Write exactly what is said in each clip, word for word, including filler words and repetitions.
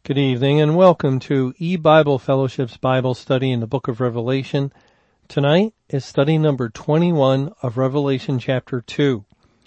Good evening and welcome to E-Bible Fellowship's Bible study in the book of Revelation. Tonight is study number twenty-one of Revelation chapter two.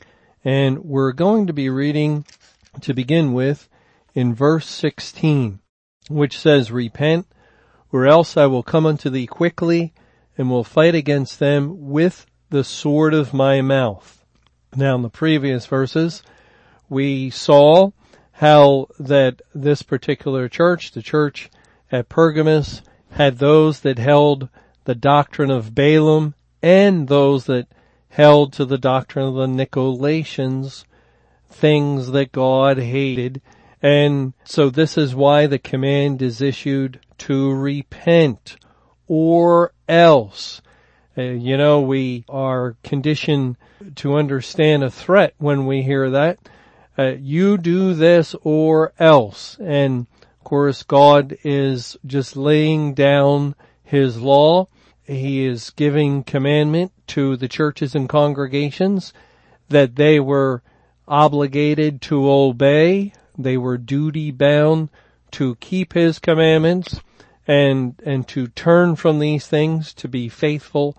And we're going to be reading to begin with in verse sixteen, which says, "Repent, or else I will come unto thee quickly and will fight against them with the sword of my mouth." Now in the previous verses, we saw how that this particular church, the church at Pergamos, had those that held the doctrine of Balaam and those that held to the doctrine of the Nicolaitans, things that God hated. And so this is why the command is issued to repent, or else. Uh, you know, we are conditioned to understand a threat when we hear that. Uh, you do this or else. And of course, God is just laying down His law. He is giving commandment to the churches and congregations that they were obligated to obey. They were duty bound to keep His commandments and, and to turn from these things, to be faithful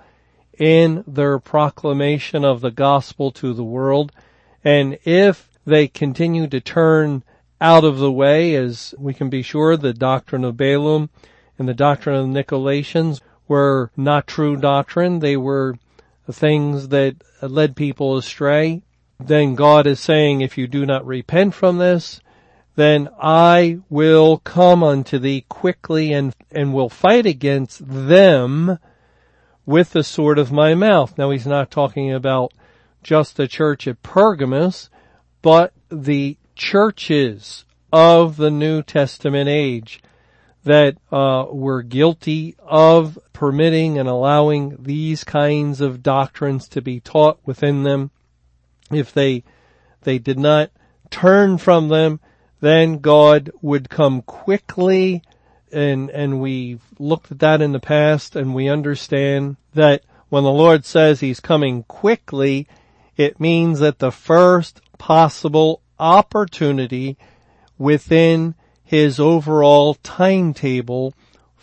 in their proclamation of the gospel to the world. And if they continue to turn out of the way, as we can be sure the doctrine of Balaam and the doctrine of the Nicolaitans were not true doctrine. They were things that led people astray. Then God is saying, if you do not repent from this, then I will come unto thee quickly and, and will fight against them with the sword of my mouth. Now He's not talking about just the church at Pergamos, but the churches of the New Testament age that uh, were guilty of permitting and allowing these kinds of doctrines to be taught within them. If they they did not turn from them, then God would come quickly, and and we've looked at that in the past, and we understand that when the Lord says He's coming quickly, it means that the first possible opportunity within His overall timetable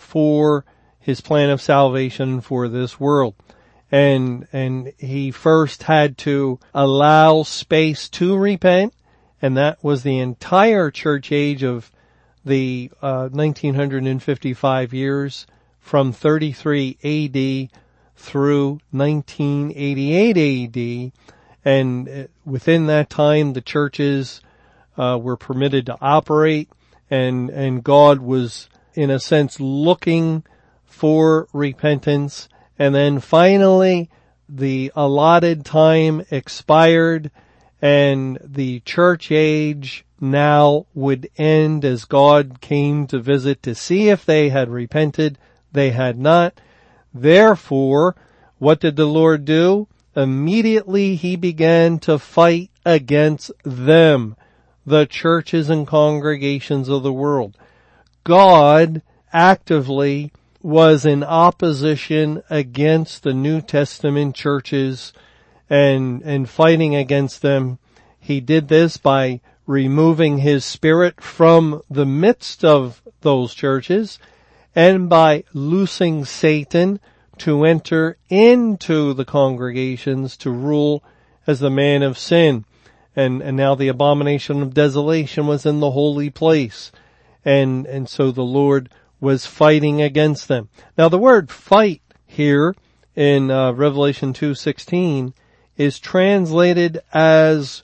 for His plan of salvation for this world. And, and He first had to allow space to repent, and that was the entire church age of the, uh, nineteen fifty-five years from thirty-three A D through nineteen eighty-eight A D. And within that time, the churches uh, were permitted to operate, and and God was, in a sense, looking for repentance. And then finally, the allotted time expired, and the church age now would end as God came to visit to see if they had repented. They had not. Therefore, what did the Lord do? Immediately He began to fight against them, the churches and congregations of the world. God actively was in opposition against the New Testament churches and, and fighting against them. He did this by removing His Spirit from the midst of those churches and by loosing Satan to enter into the congregations to rule as the man of sin. And, and now the abomination of desolation was in the holy place. And, and so the Lord was fighting against them. Now the word fight here in uh, Revelation two sixteen is translated as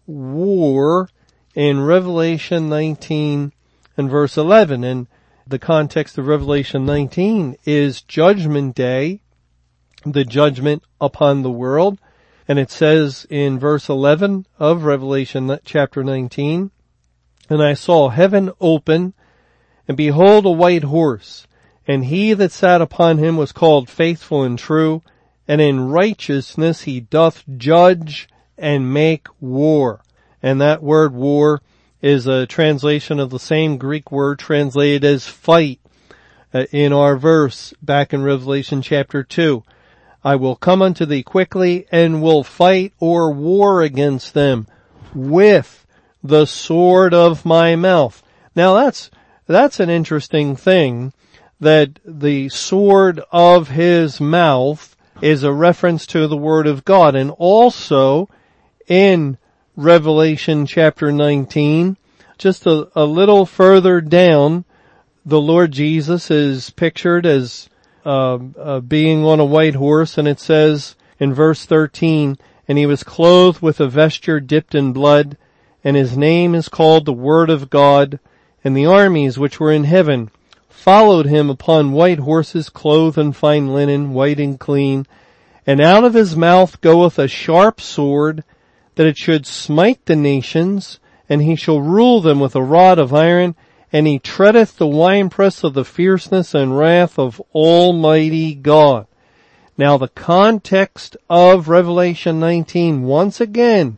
war in Revelation nineteen and verse eleven. And the context of Revelation nineteen is Judgment Day, the judgment upon the world. And it says in verse eleven of Revelation chapter nineteen, "And I saw heaven open, and behold a white horse, and he that sat upon him was called Faithful and True, and in righteousness he doth judge and make war." And that word war is a translation of the same Greek word translated as fight uh, in our verse back in Revelation chapter two. "I will come unto thee quickly and will fight or war against them with the sword of my mouth." Now that's that's an interesting thing, that the sword of his mouth is a reference to the Word of God. And also in Revelation chapter nineteen, just a, a little further down, the Lord Jesus is pictured as uh, uh, being on a white horse, and it says in verse thirteen, and he was clothed with a vesture dipped in blood, and his name is called the Word of God, and the armies which were in heaven followed him upon white horses, clothed in fine linen, white and clean. And out of his mouth goeth a sharp sword, that it should smite the nations, and he shall rule them with a rod of iron, and he treadeth the winepress of the fierceness and wrath of Almighty God. Now the context of Revelation nineteen, once again,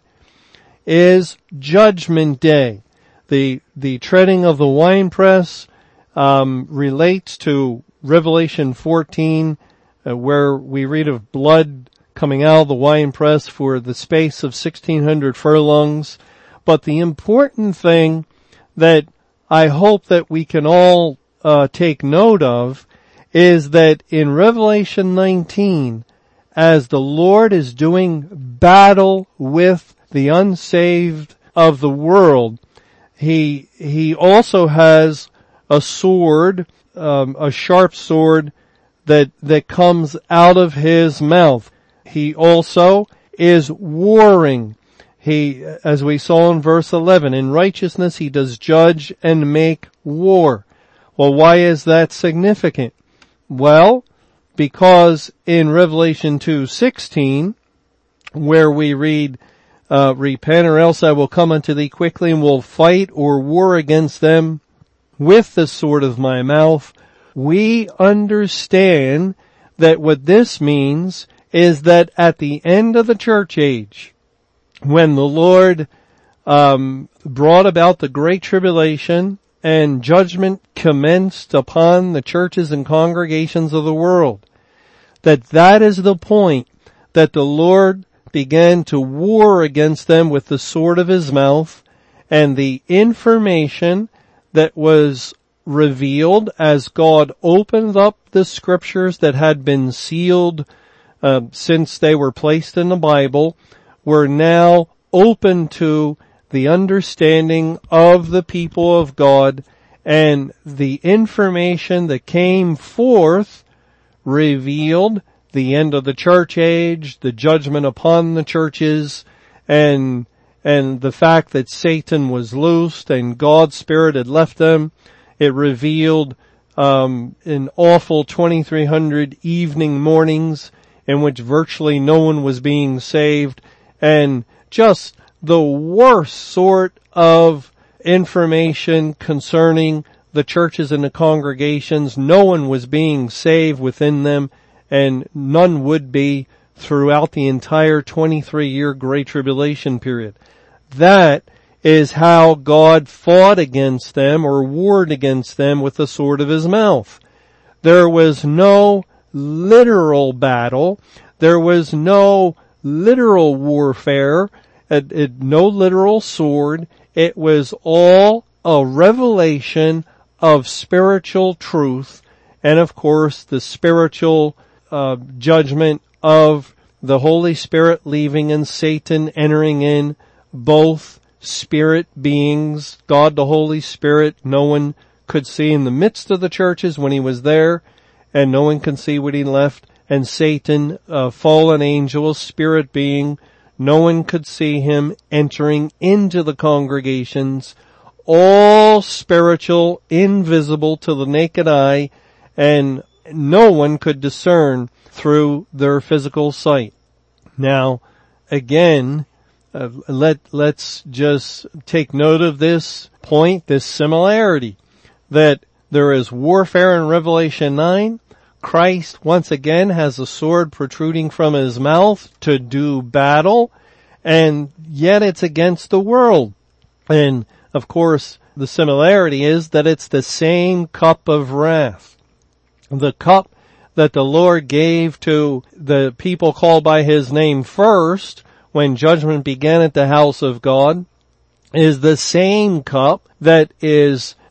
is Judgment Day. The, the treading of the winepress, um, relates to Revelation fourteen, uh, where we read of blood coming out of the winepress for the space of sixteen hundred furlongs. But the important thing that I hope that we can all uh, take note of is that in Revelation nineteen, as the Lord is doing battle with the unsaved of the world, he he also has a sword, um, a sharp sword that that comes out of his mouth. He also is warring. He, as we saw in verse eleven, in righteousness he does judge and make war. Well, why is that significant? Well, because in Revelation two sixteen, where we read, uh, repent or else I will come unto thee quickly and will fight or war against them with the sword of my mouth, we understand that what this means is that at the end of the church age, when the Lord um, brought about the Great Tribulation and judgment commenced upon the churches and congregations of the world, that that is the point that the Lord began to war against them with the sword of his mouth, and the information that was revealed as God opened up the scriptures that had been sealed uh, since they were placed in the Bible were now open to the understanding of the people of God, and the information that came forth revealed the end of the church age, the judgment upon the churches, and and the fact that Satan was loosed and God's Spirit had left them. It revealed um, an awful twenty-three hundred evening mornings in which virtually no one was being saved, and just the worst sort of information concerning the churches and the congregations. No one was being saved within them, and none would be throughout the entire twenty-three year Great Tribulation period. That is how God fought against them or warred against them with the sword of his mouth. There was no literal battle. There was no literal warfare, it, it, no literal sword. It was all a revelation of spiritual truth, and of course the spiritual uh, judgment of the Holy Spirit leaving and Satan entering in, both spirit beings, God the Holy Spirit, no one could see in the midst of the churches when he was there, and no one can see when he left, and Satan, a fallen angel, spirit being, no one could see him entering into the congregations, all spiritual, invisible to the naked eye, and no one could discern through their physical sight. Now, again, uh, let, let's just take note of this point, this similarity, that there is warfare in Revelation nine. Christ once again has a sword protruding from his mouth to do battle, and yet it's against the world. And of course, the similarity is that it's the same cup of wrath. The cup that the Lord gave to the people called by his name first, when judgment began at the house of God, is the same cup that is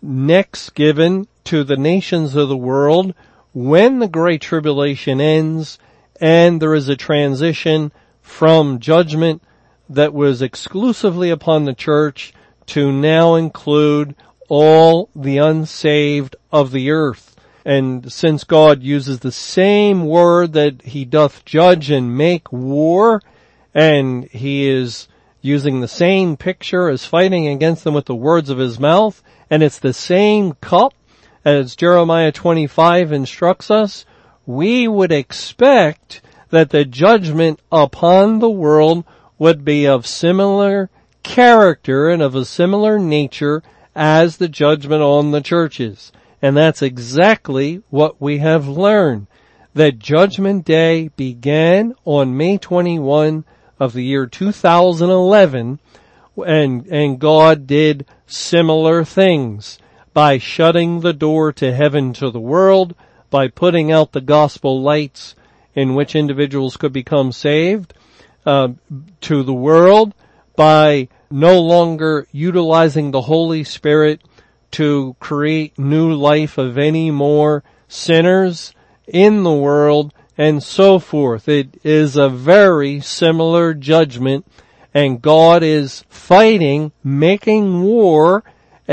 next given to the nations of the world when the Great Tribulation ends and there is a transition from judgment that was exclusively upon the church to now include all the unsaved of the earth. And since God uses the same word that he doth judge and make war, and he is using the same picture as fighting against them with the words of his mouth, and it's the same cup as Jeremiah twenty-five instructs us, we would expect that the judgment upon the world would be of similar character and of a similar nature as the judgment on the churches. And that's exactly what we have learned. That Judgment Day began on May twenty-first of the year two thousand eleven, and, and God did similar things by shutting the door to heaven to the world, by putting out the gospel lights in which individuals could become saved, uh, to the world, by no longer utilizing the Holy Spirit to create new life of any more sinners in the world, and so forth. It is a very similar judgment, and God is fighting, making war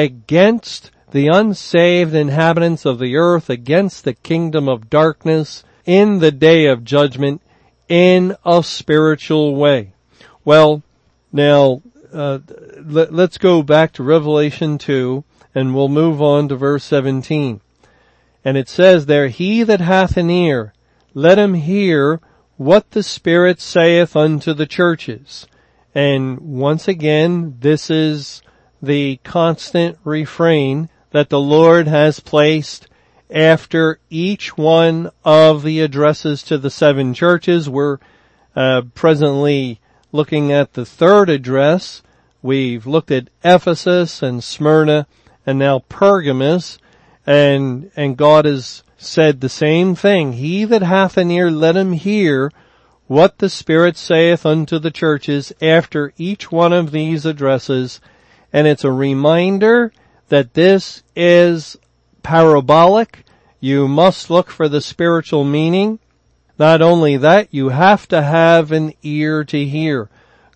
against the unsaved inhabitants of the earth, against the kingdom of darkness in the day of judgment in a spiritual way. Well, now, uh, let, let's go back to Revelation two, and we'll move on to verse seventeen. And it says there, he that hath an ear, let him hear what the Spirit saith unto the churches. And once again, this is the constant refrain that the Lord has placed after each one of the addresses to the seven churches. We're uh, presently looking at the third address. We've looked at Ephesus and Smyrna and now Pergamos, and and God has said the same thing. He that hath an ear, let him hear what the Spirit saith unto the churches after each one of these addresses. And it's a reminder that this is parabolic. You must look for the spiritual meaning. Not only that, you have to have an ear to hear.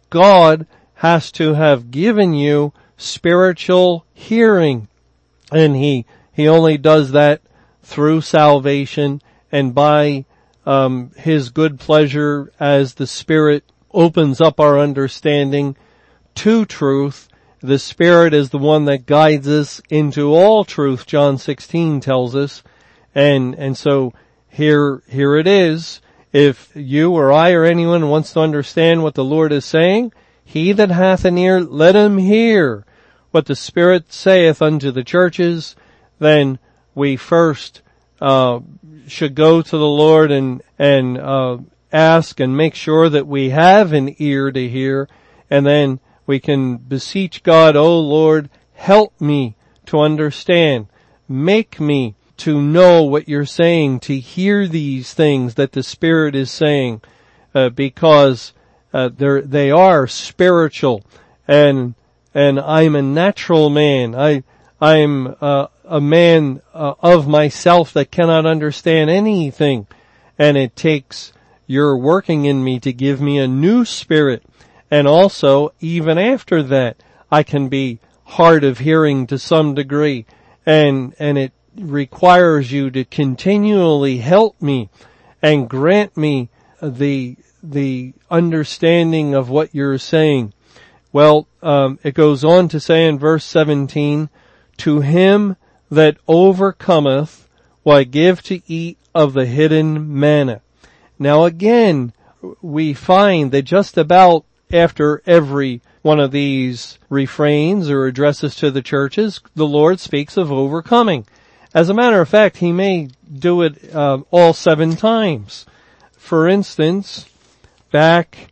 God has to have given you spiritual hearing. And he, he only does that through salvation and by um, his good pleasure as the Spirit opens up our understanding to truth. The Spirit is the one that guides us into all truth, John sixteen tells us. And, and so here, here it is. If you or I or anyone wants to understand what the Lord is saying, he that hath an ear, let him hear what the Spirit saith unto the churches. Then we first, uh, should go to the Lord and, and, uh, ask and make sure that we have an ear to hear. And then we can beseech God, oh Lord, help me to understand. Make me to know what you're saying, to hear these things that the Spirit is saying, uh, because, uh, they're, they are spiritual, and, and I'm a natural man. I, I'm, uh, a man uh, of myself that cannot understand anything, and it takes your working in me to give me a new spirit. And also, even after that, I can be hard of hearing to some degree, and and it requires you to continually help me and grant me the the understanding of what you're saying. Well, um, it goes on to say in verse seventeen, to him that overcometh will I give to eat of the hidden manna. Now again, we find that just about after every one of these refrains or addresses to the churches, the Lord speaks of overcoming. As a matter of fact, he may do it uh, all seven times. For instance, back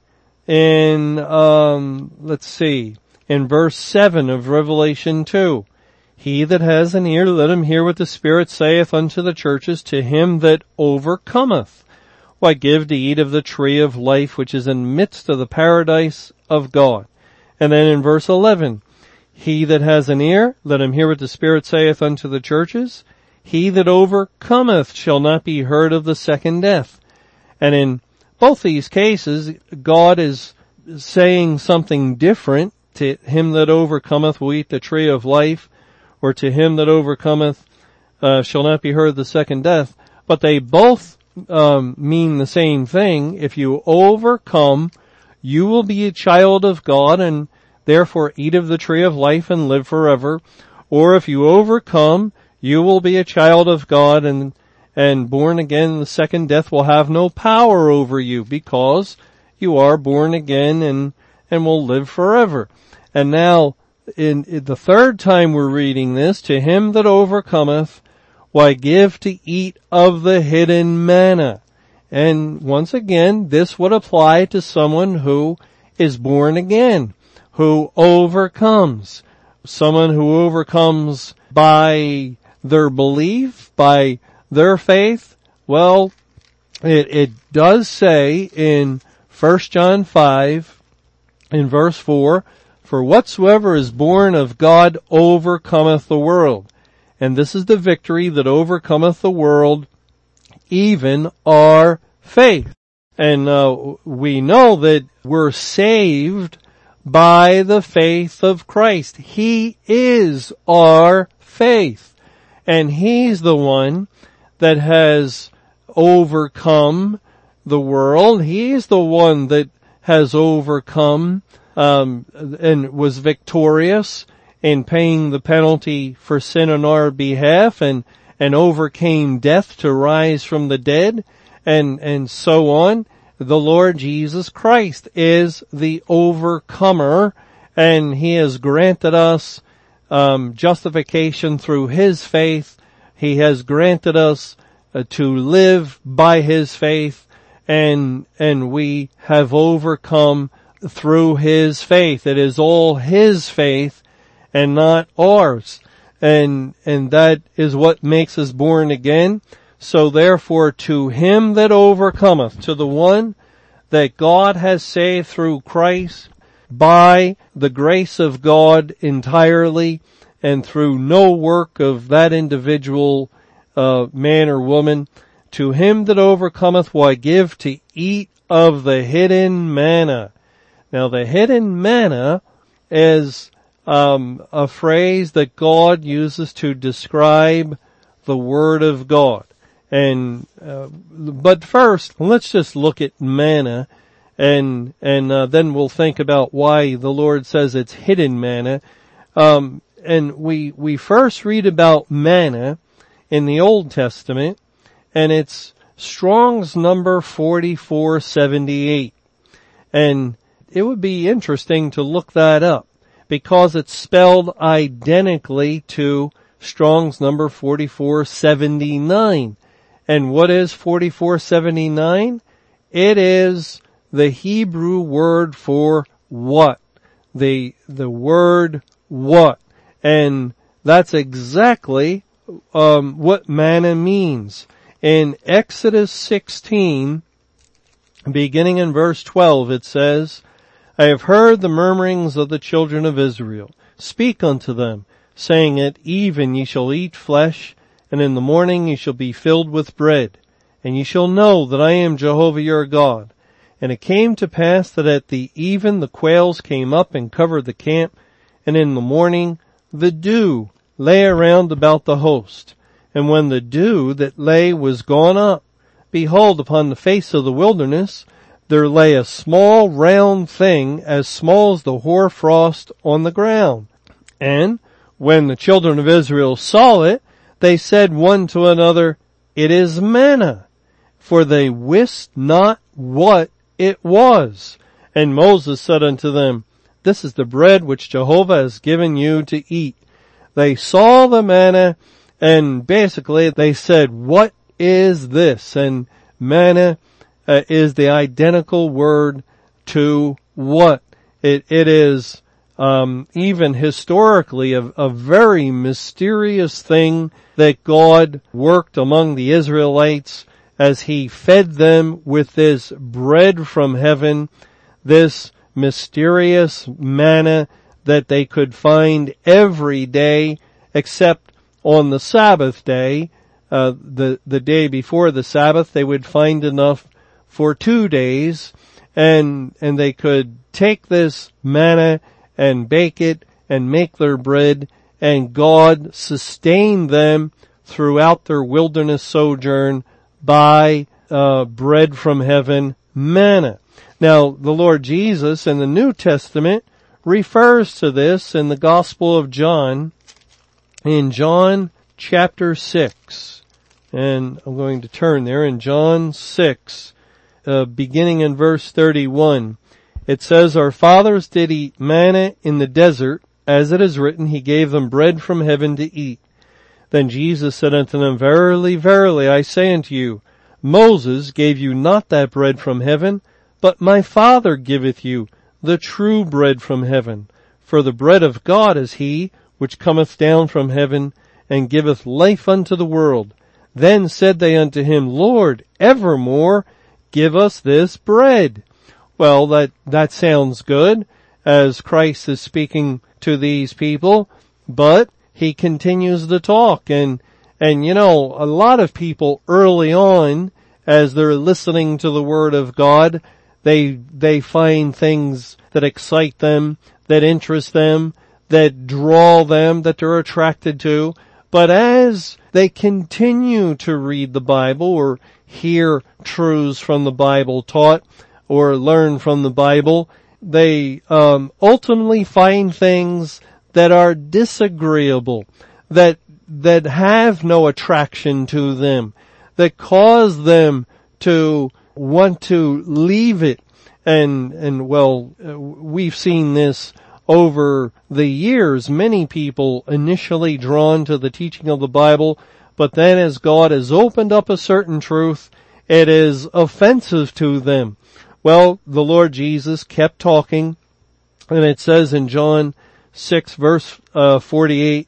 in, um, let's see, in verse seven of Revelation two, he that has an ear, let him hear what the Spirit saith unto the churches. To him that overcometh will I give to eat of the tree of life, which is in the midst of the paradise of God. And then in verse eleven, He that has an ear, let him hear what the Spirit saith unto the churches. He that overcometh shall not be hurt of the second death. And in both these cases, God is saying something different. To him that overcometh will eat the tree of life, or to him that overcometh uh, shall not be hurt of the second death. But they both um, mean the same thing. If you overcome, you will be a child of God and therefore eat of the tree of life and live forever. Or if you overcome, you will be a child of God and and born again. The second death will have no power over you because you are born again and and will live forever. And now, in, in the third time we're reading this, to him that overcometh, why give to eat of the hidden manna. And once again, this would apply to someone who is born again, who overcomes. Someone who overcomes by their belief, by their faith. Well, it, it does say in First John five, in verse four, for whatsoever is born of God overcometh the world. And this is the victory that overcometh the world, even our faith. And uh, we know that we're saved by the faith of Christ. He is our faith. And He's the one that has overcome the world. He's the one that has overcome um, and was victorious in paying the penalty for sin on our behalf, and and overcame death to rise from the dead, and and so on. The Lord Jesus Christ is the overcomer, and He has granted us um, justification through His faith. He has granted us uh, to live by His faith, and and we have overcome through His faith. It is all His faith and not ours. And, and that is what makes us born again. So therefore, to him that overcometh, to the one that God has saved through Christ, by the grace of God entirely, and through no work of that individual uh, man or woman, to him that overcometh will I give to eat of the hidden manna. Now the hidden manna is um, a phrase that God uses to describe the Word of God. And uh, but first, let's just look at manna, and and uh, then we'll think about why the Lord says it's hidden manna. Um, and we we first read about manna in the Old Testament, and it's Strong's number forty-four seventy-eight. And it would be interesting to look that up, because it's spelled identically to Strong's number forty-four seventy-nine. And what is forty-four seventy-nine? It is the Hebrew word for what? The, the word what? And that's exactly, um, what manna means. In Exodus sixteen, beginning in verse twelve, it says, I have heard the murmurings of the children of Israel. Speak unto them, saying, at even ye shall eat flesh, and in the morning ye shall be filled with bread. And ye shall know that I am Jehovah your God. And it came to pass that at the even the quails came up and covered the camp, and in the morning the dew lay around about the host. And when the dew that lay was gone up, behold, upon the face of the wilderness there lay a small round thing, as small as the hoarfrost on the ground. And when the children of Israel saw it, they said one to another, it is manna, for they wist not what it was. And Moses said unto them, this is the bread which Jehovah has given you to eat. They saw the manna, and basically they said, what is this? And manna uh, is the identical word to what? It, it is um, even historically a, a very mysterious thing that God worked among the Israelites as He fed them with this bread from heaven, this mysterious manna that they could find every day except on the Sabbath day. Uh, the, the day before the Sabbath, they would find enough for two days, and, and they could take this manna and bake it and make their bread, and God sustained them throughout their wilderness sojourn by uh, bread from heaven, manna. Now, the Lord Jesus in the New Testament refers to this in the Gospel of John, in John chapter six. And I'm going to turn there in John six, uh, beginning in verse thirty-one. It says, "Our fathers did eat manna in the desert, as it is written, He gave them bread from heaven to eat. Then Jesus said unto them, Verily, verily, I say unto you, Moses gave you not that bread from heaven, but my Father giveth you the true bread from heaven. For the bread of God is he which cometh down from heaven, and giveth life unto the world. Then said they unto him, Lord, evermore give us this bread." Well, that, that sounds good, as Christ is speaking to these people, but he continues to talk, and, and you know, a lot of people early on, as they're listening to the Word of God, they, they find things that excite them, that interest them, that draw them, that they're attracted to. But as they continue to read the Bible or hear truths from the Bible taught or learn from the Bible, they um, ultimately find things that are disagreeable, that that have no attraction to them, that cause them to want to leave it. And and well, we've seen this over the years. Many people initially drawn to the teaching of the Bible, but then as God has opened up a certain truth, it is offensive to them. Well, the Lord Jesus kept talking, and it says in John six verse uh, forty-eight,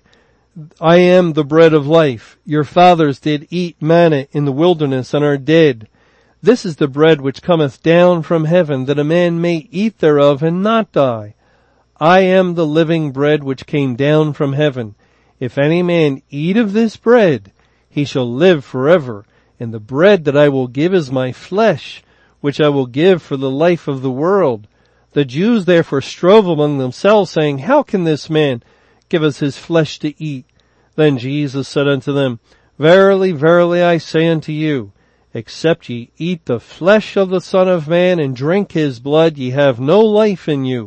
"I am the bread of life. Your fathers did eat manna in the wilderness and are dead. This is the bread which cometh down from heaven, that a man may eat thereof and not die. I am the living bread which came down from heaven. If any man eat of this bread, he shall live forever. And the bread that I will give is my flesh, which I will give for the life of the world." The Jews therefore strove among themselves, saying, "How can this man give us his flesh to eat?" Then Jesus said unto them, "Verily, verily, I say unto you, except ye eat the flesh of the Son of Man and drink his blood, ye have no life in you.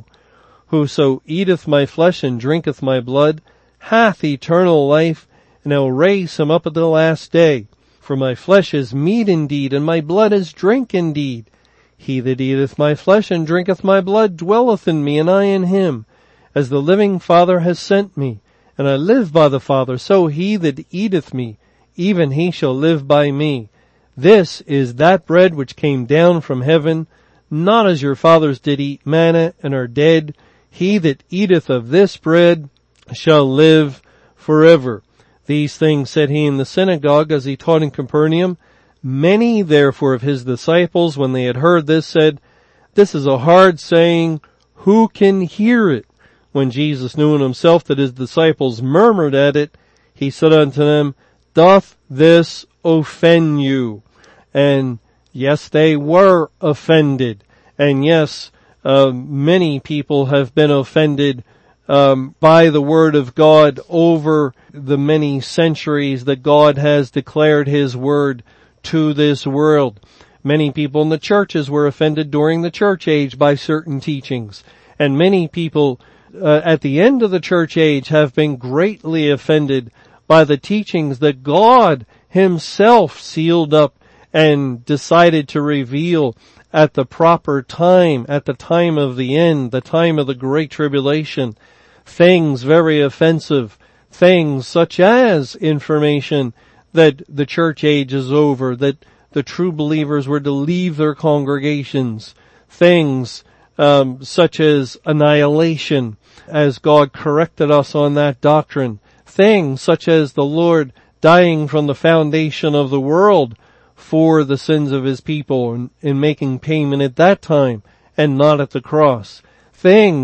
Whoso eateth my flesh and drinketh my blood hath eternal life, and I will raise him up at the last day. For my flesh is meat indeed, and my blood is drink indeed. He that eateth my flesh and drinketh my blood dwelleth in me, and I in him. As the living Father has sent me, and I live by the Father, so he that eateth me, even he shall live by me. This is that bread which came down from heaven, not as your fathers did eat manna and are dead. He that eateth of this bread shall live forever." These things said he in the synagogue as he taught in Capernaum. Many therefore of his disciples, when they had heard this, said, "This is a hard saying. Who can hear it?" When Jesus knew in himself that his disciples murmured at it, he said unto them, "Doth this offend you?" And yes, they were offended. And yes, uh, many people have been offended um, by the Word of God over the many centuries that God has declared His Word to this world. Many people in the churches were offended during the church age by certain teachings. And many people uh, at the end of the church age have been greatly offended by the teachings that God Himself sealed up and decided to reveal at the proper time, at the time of the end, the time of the Great Tribulation. Things very offensive, things such as information that the church age is over, that the true believers were to leave their congregations, things um, such as annihilation, as God corrected us on that doctrine, things such as the Lord dying from the foundation of the world for the sins of His people and in making payment at that time and not at the cross. Things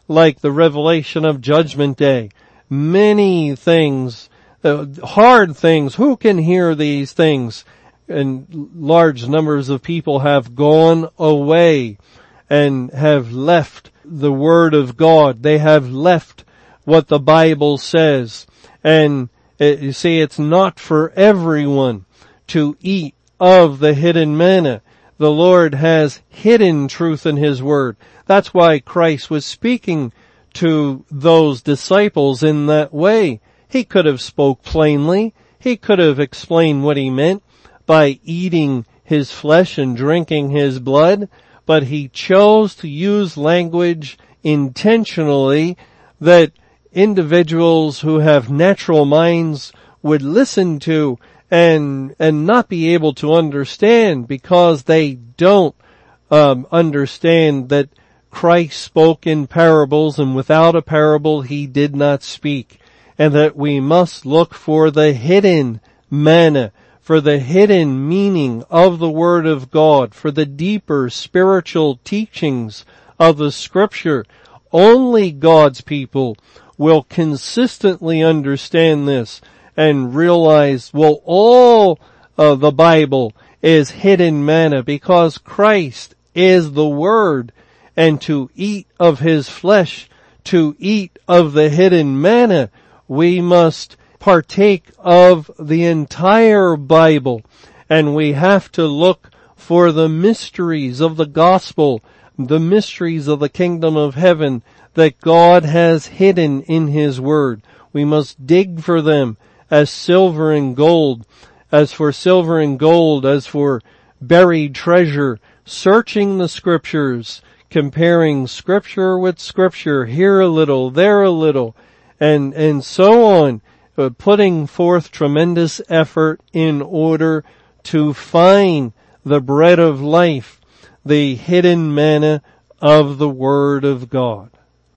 like the revelation of Judgment Day. Many things, uh, hard things. Who can hear these things? And large numbers of people have gone away and have left the Word of God. They have left what the Bible says. And it, you see, it's not for everyone to eat of the hidden manna. The Lord has hidden truth in His Word. That's why Christ was speaking to those disciples in that way. He could have spoke plainly. He could have explained what He meant by eating His flesh and drinking His blood, but He chose to use language intentionally that individuals who have natural minds would listen to and and not be able to understand, because they don't um, understand that Christ spoke in parables, and without a parable He did not speak, and that we must look for the hidden manna, for the hidden meaning of the Word of God, for the deeper spiritual teachings of the Scripture. Only God's people will consistently understand this and realize, well, all of the Bible is hidden manna because Christ is the Word, and to eat of His flesh, to eat of the hidden manna, we must partake of the entire Bible, and we have to look for the mysteries of the gospel, the mysteries of the kingdom of heaven that God has hidden in His Word. We must dig for them as silver and gold, as for silver and gold, as for buried treasure, searching the Scriptures, comparing Scripture with Scripture, here a little, there a little, and, and so on, uh, putting forth tremendous effort in order to find the bread of life, the hidden manna of the Word of God.